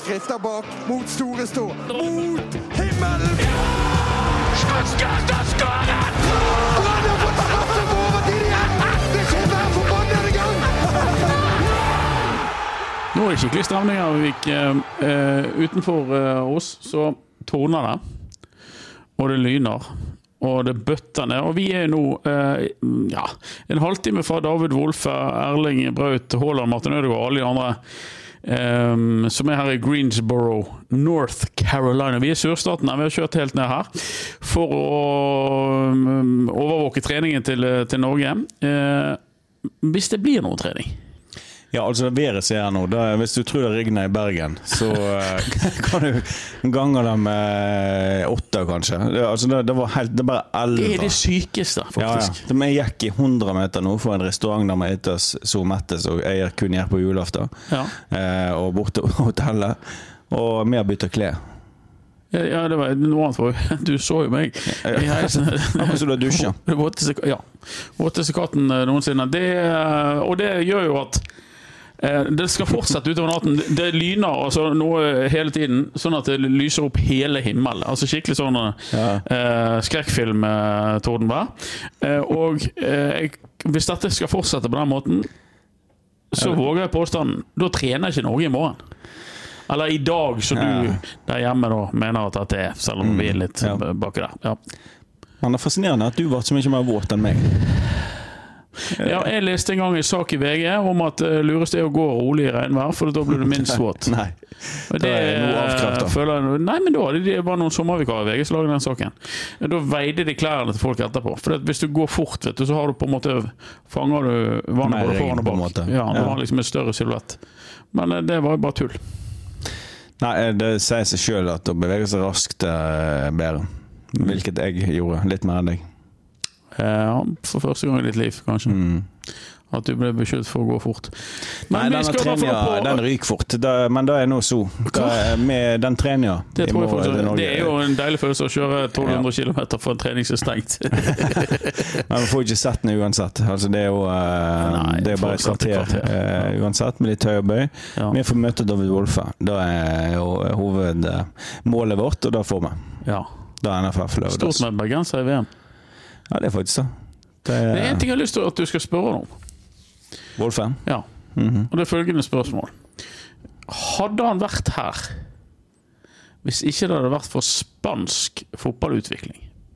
Skrifter bak, mot store stå, mot himmelen! Skåret! Brann har fått straffen på overtid igjen! Det skjer hver forbannede gang! Nå er det skikkelig stemning her, Vik. Utenfor oss så torner det, og det lyner, og det bøtter ned. Og vi er nå en halvtime fra David Wolfe, Erling Braut Haaland, Martin Ødegaard og alle de andre som er her i Greensboro, North Carolina. Vi er sørstaten her, vi har kjørt helt ned her for å overvåke treningen til Norge. Hvis det blir noen trening? Ja, altså været ser jeg nå. Hvis du tror det regner i Bergen, så kan du gange det med 8 kanskje. Det var helt, det bare 11. Det er det sykeste, faktisk. Ja. Jeg gikk i 100 meter nå for en restaurant der vi etter så mette, så jeg kun gjør på julaften. Ja. Og bort til hotellet. Og vi har byttet klær. Ja, det var noe annet for du så jo meg så du har dusjet våtteste katten noensinne og det gjør jo at det skal fortsette utover natten. Det lyner altså noe hele tiden, sånn at det lyser opp hele himmelen. Altså skikkelig sånn skrekkfilm tordenvær. Og hvis dette skal fortsette på den måten, så våger jeg påstanden, da trener ikke Norge i morgen. Eller i dag, så du der hjemme da mener at det er, selv om vi er litt bak der. Ja. Men det er fascinerende at du var så mye mer våt enn meg. Ja, jeg leste en gang en sak i VG om at lurest er å gå rolig i regnvær, for da blir du minst våt. Nei, det er noe avkreftet. Nei, men da det var noen sommervikarer i VG som laget den saken. Da veide de klærne til folk etterpå. For hvis du går fort, vet du, så har du på en måte fanger du vannet både foran og bak. Ja, det var liksom en større silhuett. Men det var bare tull. Nei, det sier seg selv at å bevege seg raskt er bedre. Hvilket jeg gjorde, litt mer enn deg. Ja, for første gang i ditt liv, kanskje. At du ble beskyldt for å gå fort. Men nei, den ryker fort. Men det er noe så. Med den treningen. Det tror jeg faktisk. Det er jo en deilig følelse å kjøre 1200 kilometer for en trening som er stengt. Men man får ikke sett den uansett. Altså, det er jo det er bare et kvarter uansett, med litt høy og bøy. Vi får møte David Wolfe. Det er jo hovedmålet vårt, og det får vi. Ja. Det er NFF lørdags. Stort med bergenser i VM. Ja, det er faktisk det. Det er en ting jeg har lyst til at du skal spørre om. Wolfe? Ja. Og det er følgende spørsmål. Hadde han vært her hvis ikke det hadde vært for spansk fotballutvikling?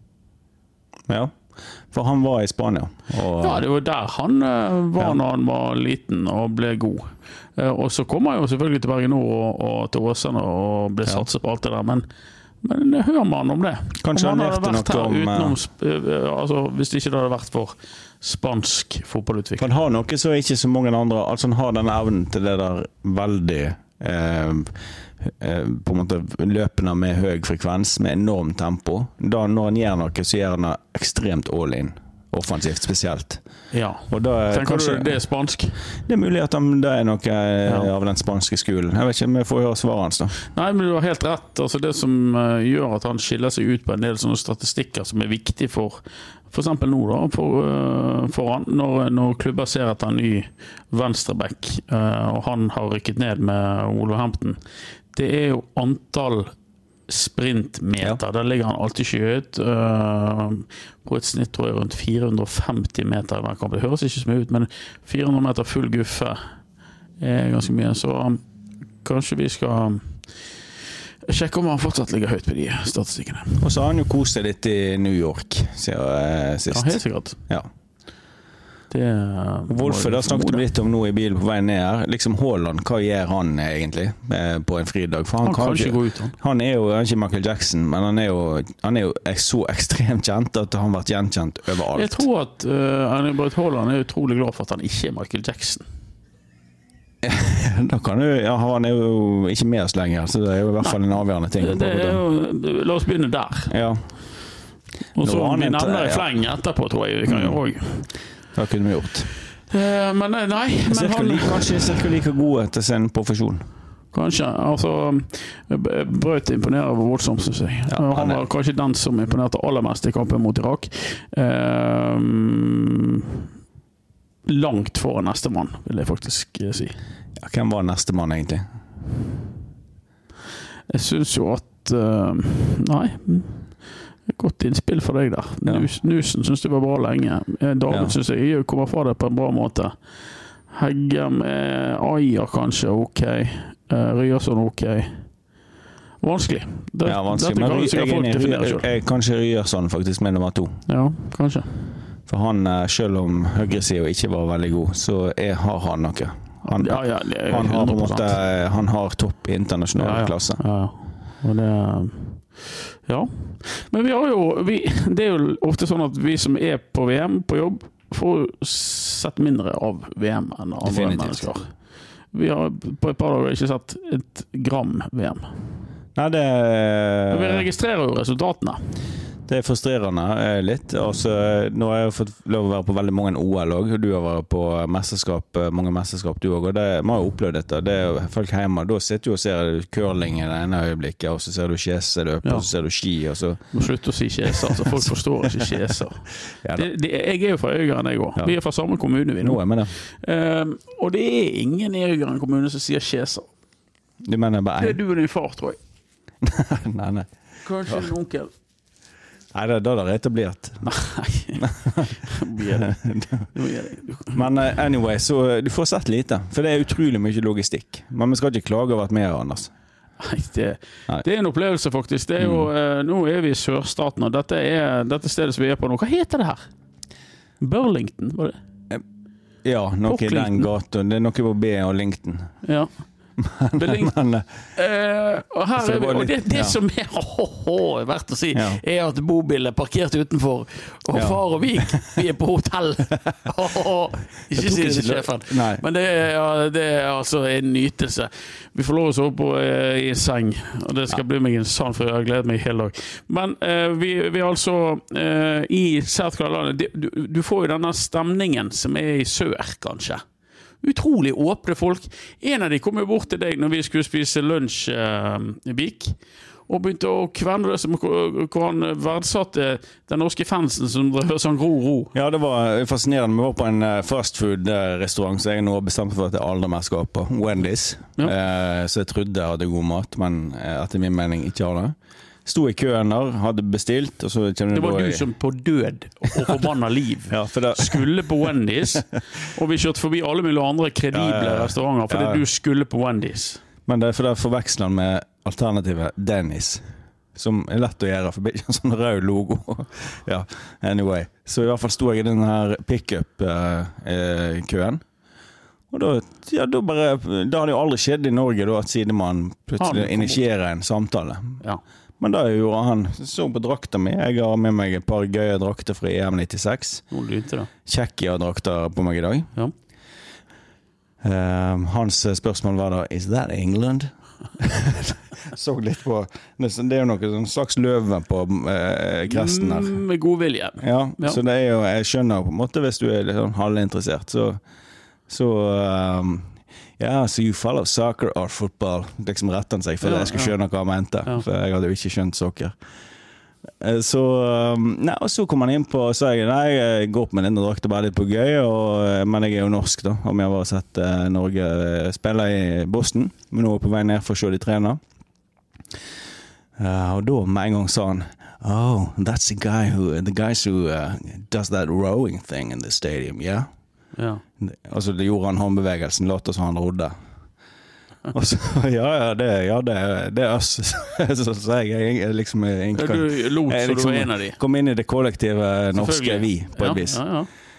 Ja, for han var i Spania. Ja, det var der han var når han var liten og ble god. Og så kom han jo selvfølgelig til Bergen Nord og til Åsane og ble satset på alt det der, men hører man om det? Kanskje om han hadde vært her utenom, altså, hvis det ikke hadde vært for spansk fotballutvikling. Han har noe så ikke så mange andre, altså han har den evnen til det der veldig på en måte løpende med høy frekvens, med enormt tempo. Da når han gjør noe, så gjør han ekstremt all in. Offensivt spesielt. Ja. Og da, tenker du det er spansk? Det er mulig at det er noe av den spanske skolen. Jeg vet ikke om jeg får høre svaret hans da. Nei, men du har helt rett. Altså det som gjør at han skiller seg ut på en del sånne statistikker som er viktig for eksempel nå da, for han, når klubber ser etter en ny venstreback, og han har rykket ned med Wolverhampton. Det er jo antall sprintmeter, der ligger han alltid skyet på et snitt tror jeg rundt 450 meter hver kamp. Det høres ikke så mye ut, men 400 meter full guffe er ganske mye, så kanskje vi skal sjekke om han fortsatt ligger høyt på de statistikkene. Og så har han jo kost seg litt i New York sist. Ja, helt sikkert. Ja. Wolfe, da snakket vi litt om noe i bilen på vei ned her. Liksom Haaland, hva gjør han egentlig på en fridag? For han kan ikke gå ut. Han er jo ikke Michael Jackson, men han er jo så ekstremt kjent at han har vært gjenkjent overalt. Jeg tror at Haaland er utrolig glad for at han ikke er Michael Jackson. Da kan du, han er jo ikke med oss lenger, så det er jo i hvert fall en avgjørende ting. La oss begynne der. Ja. Og så vi nevner i fleng etterpå, tror jeg vi kan gjøre også. Det kunne vi gjort. Men nei. Kanskje cirka like gode til sin profesjon. Kanskje. Altså, Braut imponerer voldsomt, synes jeg. Han var kanskje den som imponerte aller mest i kampen mot Irak. Langt foran neste mann, vil jeg faktisk si. Ja, hvem var neste mann egentlig? Jeg synes jo at nei, godt innspill for deg der. Nusen synes det var bra lenge. David synes jeg kommer fra det på en bra måte. Heggem, Ajer kanskje ok. Ryerson ok. Vanskelig. Vanskelig, men jeg kanskje Ryerson faktisk med nummer 2. Ja, kanskje. For han, selv om høyresiden ikke var veldig god, så har han noe. Han har på en måte, han har topp internasjonal klasse. Og det men vi har jo det er jo ofte sånn at vi som på VM på jobb får sett mindre av VM enn andre mennesker. Vi har på et par dager ikke sett et gram VM. Nei, men vi registrerer jo resultatene. Det frustrerende litt. Altså, nå har jeg fått lov å være på veldig mange OL også. Du har vært på mange mesterskap du også. Og det må jo oppleve dette. Det er folk hjemme. Da sitter du og ser curling i det ene øyeblikket, og så ser du skjeseløp, og så ser du ski. Og så må slutte å si skjeser, så folk forstår ikke skjeser. Jeg jo fra Øygarden, jeg også. Vi fra samme kommune, vi nå. Med det. Og det ingen i Øygarden kommune som sier skjeser. Du mener bare det du og din far, tror jeg. Nei. Kanskje en onkel. Nei, det er etablert. Nei. Men anyway, så du får sett lite. For det er utrolig mye logistikk. Men vi skal ikke klage over at vi Anders. Nei, det er en opplevelse faktisk. Det er jo, nå vi i Sørstaten, og dette stedet som vi på nå. Hva heter det her? Burlington, var det? Ja, noe i den gaten. Det er noe på B og Lincoln. Ja. Og her vi, og det som verdt å si at bobilen parkert utenfor og far og vi på hotell ikke si det sjefen men det altså en nytelse vi får lov å sove på i en seng og det skal bli meg en sann for jeg har gledet meg hele dag men vi altså i South Carolina du får jo denne stemningen som i sør kanskje utrolig åpne folk. En av de kom jo bort til deg når vi skulle spise lunsj Vik, og begynte å kverne det som hvor han verdsatte den norske fansen som drev sånn ro. Ja, det var fascinerende. Vi var på en fastfood-restaurant som jeg nå bestemte for at jeg aldri mer skal på. Wendy's. Så jeg trodde jeg hadde god mat, men etter min mening ikke har det. Stod i køen der, hadde bestilt og så det var du som på død og forbanna liv skulle på Wendy's og vi kjørte forbi alle mulige andre kredible restauranter fordi du skulle på Wendy's men det for det forveksler med alternativet Dennis som lett å gjøre for det er ikke en sånn rød logo anyway så i hvert fall stod jeg i den her pick-up køen og da hadde jo aldri skjedd i Norge da, at sidemann plutselig initierer en samtale men da gjorde han så på drakta mi jeg har med meg et par gøye drakter fra EM96 Tsjekkia-drakter på meg i dag hans spørsmål var da is that England? Så litt på det er jo noe sånn slags løve på kresten her med god vilje så det er jo, jeg skjønner på en måte hvis du litt sånn halvinteressert så so you follow soccer or football liksom rettet han seg for det jeg skulle skjønne hva han mente for jeg hadde jo ikke skjønt soccer så og så kom han inn på og sa jeg går opp med denne drakten bare litt på gøy men jeg jo norsk da om jeg var sett Norge spille i Boston men nå på vei ned for å se de trener og da med en gang sa han that's the guys who does that rowing thing in the stadium altså det gjorde han håndbevegelsen låt som han rodde og så det er oss så jeg liksom du lot så du var en av de kom inn i det kollektive norske vi på et vis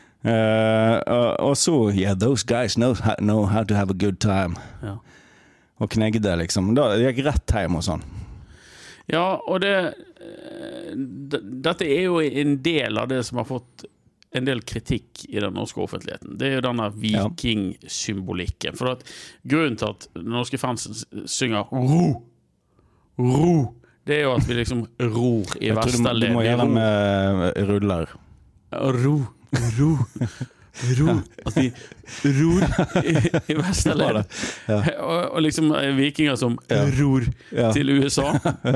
og så those guys know how to have a good time og knegde liksom da gikk rett hjem og sånn og dette er jo en del av det som har fått en del kritikk i den norske offentligheten. Det er jo denne viking-symbolikken. For at grunnen til at den norske fansen synger ro, det er jo at vi liksom ror i Vesterled. Du må gjøre med ruller. Ro. At vi ror i Vesterled. Og liksom vikinger som ror til USA.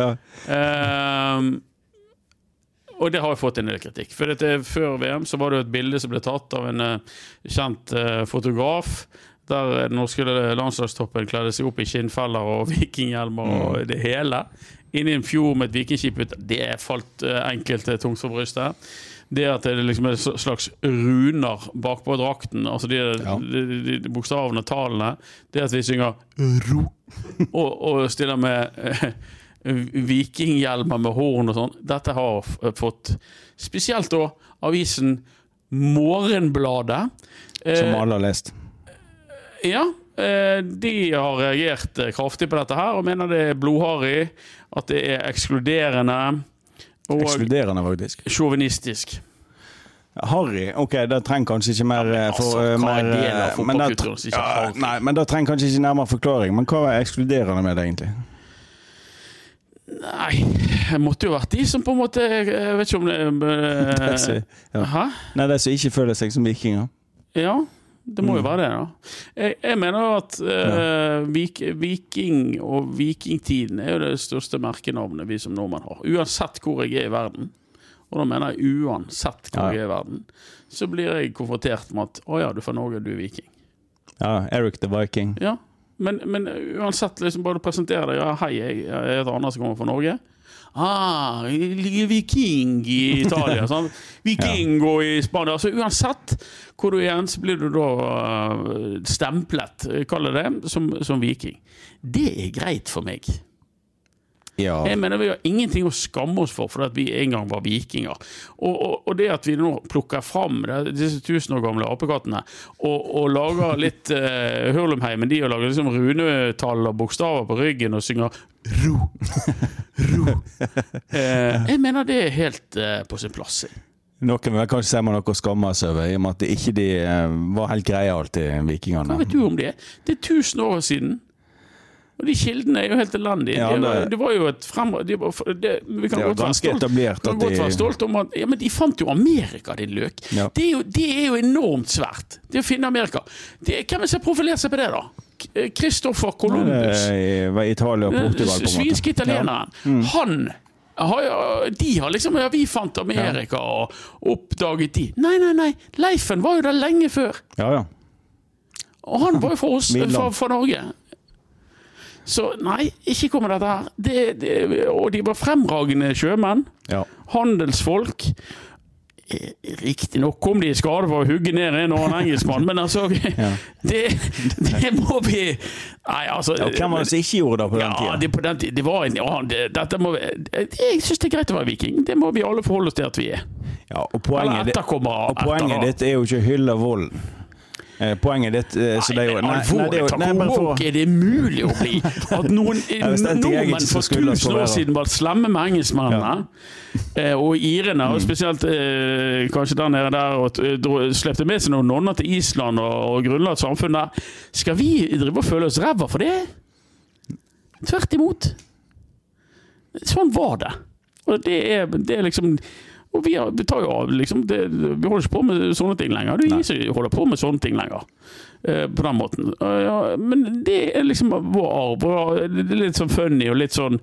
Og det har jeg fått en del kritikk. For før VM så var det et bilde som ble tatt av en kjent fotograf, der den norske landslagstoppen kledde seg opp I skinnfeller og vikinghjelmer og det hele. Inni en fjord med et vikingskip, det falt enkelte tungt for brystet. Det at det liksom en slags runer bak på drakten, altså de bokstavene, talene, det at vi synger ro, og stiller med vikinghjelmer med horn og sånn, dette har fått spesielt da avisen Morgenbladet. Som alle har lest. Ja, de har reagert kraftig på dette her, og mener det blodharry, at det ekskluderende, og faktisk. Chauvinistisk. Harry, ok, det trenger kanskje ikke mer men det trenger kanskje ikke nærmere forklaring. Men hva ekskluderende med det egentlig? Nei, det måtte jo vært de som på en måte, jeg vet ikke om det Nei, det som ikke føler seg som vikinger. Ja, det må jo være det da. Jeg mener at viking og vikingtiden jo det største merkenavnet vi som nordmenn har. Uansett hvor jeg I verden, og da mener jeg uansett hvor jeg I verden, så blir jeg konfrontert med at, åja, du fra Norge, du viking. Ja, Eric the Viking. Ja, men uansett liksom bare presentere deg, ja, hei, jeg heter Anders som kommer fra Norge. Viking I Italia, sånn. Viking og I Spania. Altså uansett hvor du igjen, så blir du da stemplet, kaller det, som viking. Det greit for meg. Ja. Jeg mener vi har ingenting å skamme oss for at vi en gang var vikinger. Og det at vi nå plukker frem disse 1000 år gamle apekattene og lager litt hurlumheimen, de og lager liksom runetall og bokstaver på ryggen og synger ro, ro. Jeg mener det helt på sin plass. Noen vil kanskje se man noe å skamme seg over, I og med at ikke de var helt greie alltid, vikingene. Hva vet du om det? Det 1000 år siden. Og de kildene jo helt elendige. Ja, det var jo et vi kan godt være stolt om at men de fant jo Amerika, din løk. Ja. Det jo enormt svært. Det å finne Amerika. Hvem som profilerer seg på det da? Christopher Columbus. Italia og Portugal på en måte. Svinske italieneren. Han de har liksom, vi fant Amerika og oppdaget de. Nei. Leifen var jo der lenge før. Ja. Og han var jo for oss, for Norge. Så nei, ikke kommer dette her. Og de var fremragende sjømenn, handelsfolk. Riktig nok kom de I skade for å hugge ned en og annen engelskmann, men altså, det må vi... Nei, altså... Ja, hvem var det som ikke gjorde det på den tiden? På den tiden, det var jeg synes det greit å være viking. Det må vi alle forholde oss til at vi Ja, og poenget ditt jo ikke hylle volden. Poenget ditt så det jo det mulig å bli at nordmenn for 1000 år siden var slemme med engelskmennene og irene og spesielt kanskje der nede der og slepte med seg noen nonner til Island og grunnla et samfunn der. Skal vi drive og føle oss ræva for det? Tvert imot. Sånn var det. Og det liksom og vi tar jo av liksom, vi holder ikke på med sånne ting lenger. Det ingen som holder på med sånne ting lenger på den måten. Men det liksom vår arv, det litt sånn funny og litt sånn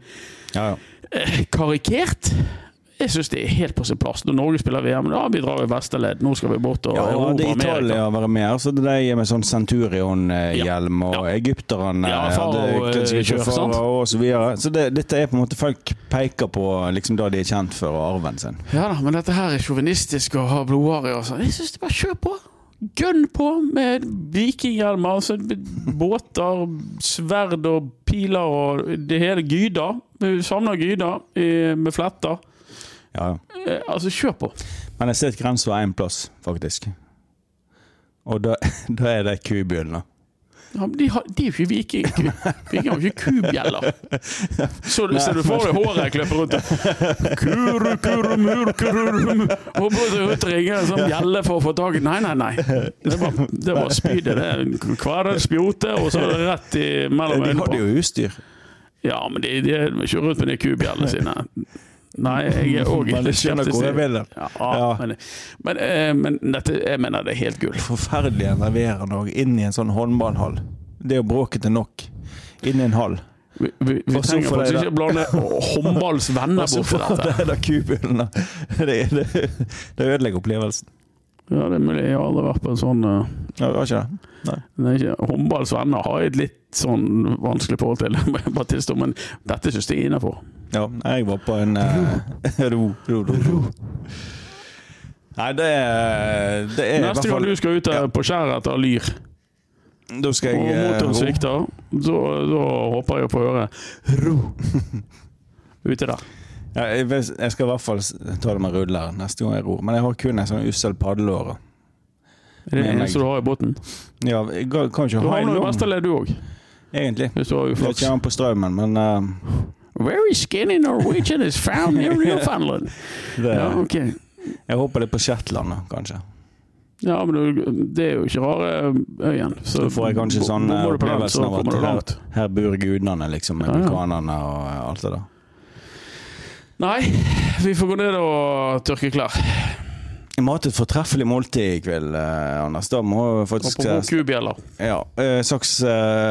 karikert. Jeg synes det helt på sin plass. Når Norge spiller VM, vi drar I Vesterled, nå skal vi bort og det Italia var med, så det med sånn Centurion-hjelm og egypterne og så videre. Så dette på en måte folk peker på liksom da de kjent for arven sin. Ja da, men dette her chauvinistisk og har blodharry og sånn. Jeg synes det bare kjør på. Gønn på med vikinghjelmer, altså båter, sverd og piler og det hele gyder. Vi samler gyder med fletter. Ja. Altså kjør på. Men jeg ser et grense var en plass faktisk. Og da det kubjellene. Ja, de er jo ikke viking. Viking har jo ikke kubjeller. Så du får det håret kløper rundt. Kuru. Og både ringer en sånn bjelle for å få tag I. Nei. Det var spydet. Hver spjote, og så rett I mellom øynene på. De hadde jo utstyr. Ja, men de kjører rundt med de kubjellene sine. Nei, jeg også men det skjønner hvor jeg vil det. Men dette, jeg mener det helt gull. Forferdelig enerverende og inn I en sånn håndballhall. Det bråket nok inn I en hall. Vi trenger faktisk ikke blande håndballsvenner bort for dette. Det kubjellene. Det ødelegger opplevelsen. Ja, det mulig. Jeg har aldri vært på en sånn Ja, det var ikke det. Nei. Håndballsvenner har et litt sånn vanskelig forhold til, må jeg bare tilstå, men dette synes jeg innenfor. Ja, jeg var på en ro. Nei, det er neste gang du skal ut på skjæret etter lyr, da skal jeg og motoren svikter, da håper jeg på å høre ro ute der. Ja, jeg skal i hvert fall ta det med ruller neste gang jeg ror, men jeg har kun en sånn ussel paddelåre. Er det eneste du har i båten? Ja, jeg kan ikke du ha en lang. Du har noe lang. Vesterled du også. Egentlig. Hvis du har jeg kommer på strømmen, men... Very skinny Norwegian is found near Newfoundland. Ja, ok. Jeg håper det på Shetland, kanskje. Ja, men det er jo ikke rare øyen. Så får jeg kanskje sånn opplevelsen av at her bor gudene, liksom, med vulkanene og alt det der. Nei, vi får gå ned og tørke klær. Jeg må ha et fortreffelig måltid i kveld, Anders. Da må jeg faktisk... Og på kubjeller. Ja, slags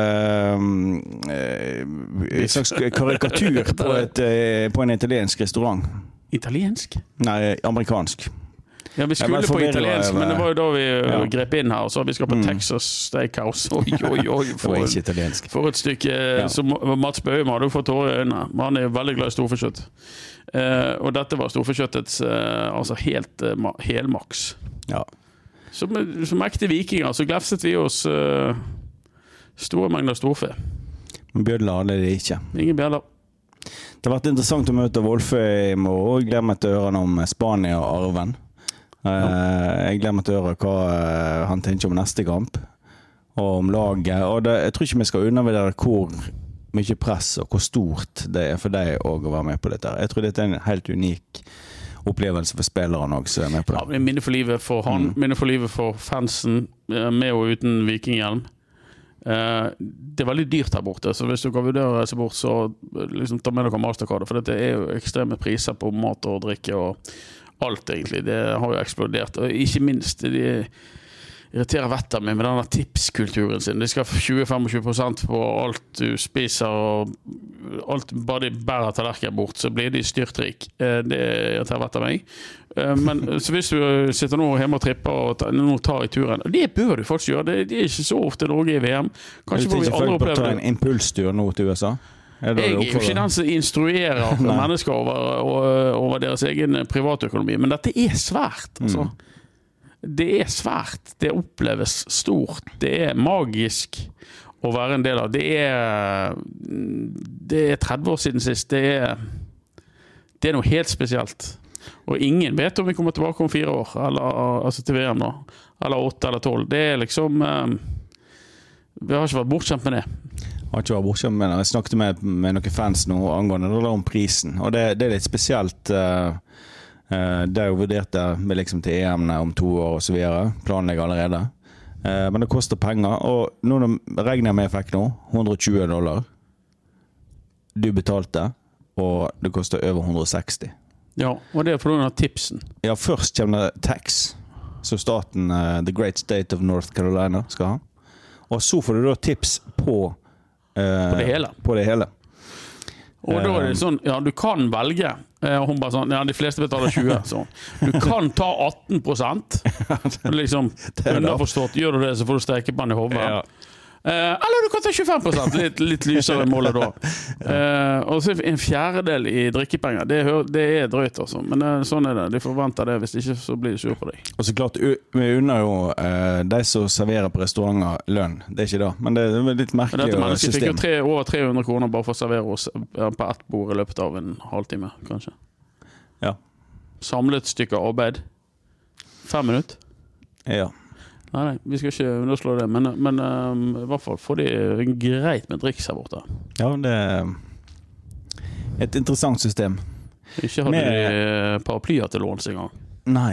karikatur på en italiensk restaurant. Italiensk? Nei, amerikansk. Ja, vi skulle på italiensk, men det var jo da vi grep inn her, og så vi skal på Texas Steakhouse. Oi, for et stykke, så Mats Bøhum hadde jo fått tårer i øynene, men han er veldig glad i storfekjøtt. Og dette var storfekjøttets altså helt helmaks. Ja. Som ekte vikinger, så glefset vi oss store mengder storfe. Men bjødler hadde det ikke. Ingen bjødler. Det har vært interessant å møte Wolfe i morgen, og gleder meg til å høre noe om Spania og arven. Jeg glemmer til å høre hva han tenker om neste kamp og om laget, og jeg tror ikke vi skal undervurdere hvor mye press og hvor stort det er for deg å være med på dette. Jeg tror dette er en helt unik opplevelse for spillerne også som er med på det. Ja, minne for livet for han, minne for livet for fansen, med og uten vikinghjelm. Det er veldig dyrt her borte, så hvis du kan vurdere å reise bort, så liksom, ta med dere Mastercard, for dette er jo ekstreme priser på mat og drikke og alt egentlig, det har jo eksplodert, og ikke minst de irriterer vettet med denne tipskulturen sin. De skal 20-25% på alt du spiser, og alt, bare de bærer tallerken bort, så blir de styrtrik. Det irriterer vettet meg. Men så hvis du sitter nå hjemme og tripper og nå tar i turen, det bør du faktisk gjøre, det er ikke så ofte Norge i VM. Kanskje får vi aldri oppleve det. Ta en impulstur nå til USA? Jeg er jo ikke den som instruerer mennesker over deres egen privatøkonomi, men dette er svært, altså. Det er svært, det oppleves stort, det er magisk å være en del av. Det er 30 år siden sist, det er noe helt spesielt. Og ingen vet om vi kommer tilbake om 4 år, altså til VM da, eller 8 eller 12. Det er liksom, vi har ikke vært bortskjemt med det. Jeg har ikke vært bortskjemt med det. Jeg snakket med noen fans nå angående det om prisen, og det er litt spesielt. Det er jo vurdert det med liksom til EM om 2 år og så videre, planlegger allerede. Men det koster penger, og nå regner jeg med jeg fikk nå, $120. Du betalte, og det koster over 160. Ja, og det er for noen av tipsen. Ja, først kommer det tax, så staten, The Great State of North Carolina, skal ha. Og så får du da tips på det hele. På det hele. Og da er det sånn, ja, du kan velge. Hun bare sånn, ja, de fleste betaler 20, så. Du kan ta 18%. Liksom, underforstått, gjør du det, så får du stekepann i hodet. Ja. Eller du kan ta 25%, litt lysere målet da. Og så en fjerdedel i drikkepenger, det er drøyt altså. Men sånn er det, de forventer det, hvis ikke så blir de sur på deg. Og så klart, vi unner jo de som serverer på restauranter lønn, det er ikke det, men det er litt merkelig system. Dette mennesket fikk jo over 300 kroner bare for å servere oss på ett bord i løpet av en halvtime, kanskje. Ja. Samlet stykke arbeid. 5 minutter. Ja. Nei, vi skal ikke underslå det, men i hvert fall får de greit med driks her borte. Ja, det er et interessant system. Ikke hadde de paraplyer til låns en gang. Nei.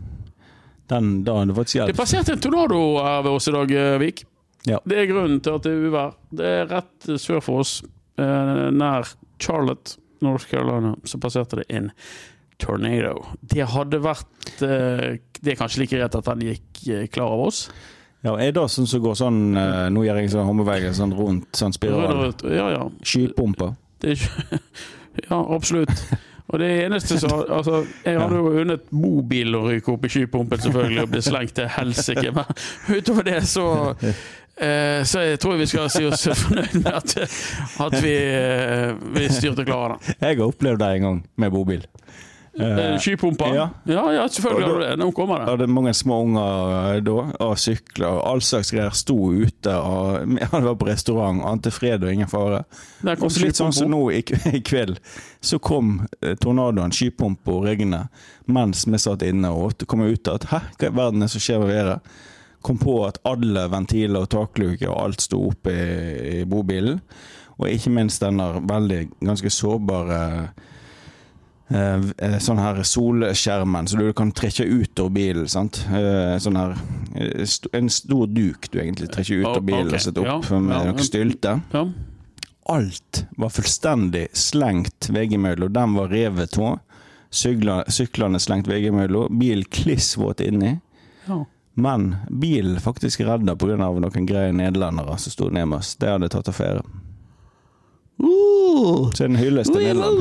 Da hadde faktisk hjelp. Det passerte en tornado her ved oss i dag, Vik. Ja. Det er grunnen til at det er uvær. Det er rett sør for oss, nær Charlotte, North Carolina, så passerte det en tornado. Det hadde vært det er kanskje like rett at han gikk klar av oss. Ja, er det sånn som går sånn nå gjør jeg sånn håndbevegelse sånn rundt, sånn spiral ja. skypumper ja, absolutt. Og det eneste så, altså, jeg hadde jo unnet mobil å ryke opp i skypumpen selvfølgelig og bli slengt til helsike, men utover det så jeg tror vi skal si oss fornøyd med at vi styrte klare det. Jeg har opplevd det en gang med bobil. Skypumpa? Ja, selvfølgelig har du det. Nå kommer det. Ja, det er mange små unger da, og sykler, og all slags greier sto ute, og han var på restaurant, ante fred og ingen fare. Og så litt sånn som nå i kveld, så kom tornadoen, skypumpa og regnene, mens vi satt inne, og kom ut at, hva i verden som skjer med været? Kom på at alle ventiler og takluker og alt stod oppe i bobilen, og ikke minst denne ganske sårbare sånn her solskjermen, så du kan trekke ut av bilen, sant? Sånn her, en stor duk du egentlig trekker ut av bilen og setter opp med noen stylte. Ja. Alt var fullstendig slengt veggimellom, den var revet på, syklene slengt veggimellom, bil klissvåt inni. Ja. Men bilen faktisk redda på grunn av noen greie nederlendere som stod ned med oss. Det hadde tatt affære. Så den hylles til Nederland.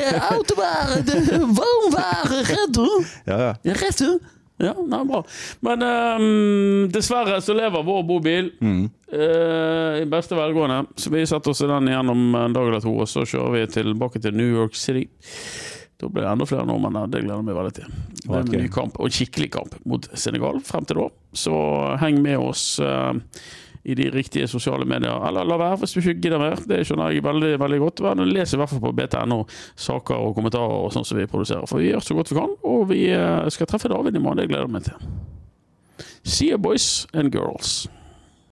Rett du? Ja. Rett du? Ja, nei, bra. Men dessverre så lever vår bobil i beste velgående. Så vi setter oss i den gjennom en dag eller to, og så kjører vi tilbake til New York City. Da blir det enda flere nordmenn der, det gleder meg veldig til. Det er en ny kamp, og en skikkelig kamp mot Senegal frem til da. Så heng med oss i de riktige sosiale medier, eller la være hvis du ikke gidder mer. Det skjønner jeg veldig, veldig godt. Les i hvert fall på BTNO saker og kommentarer og sånn som vi produserer, for vi gjør så godt vi kan, og vi skal treffe David i morgen, det gleder jeg meg til. See you boys and girls.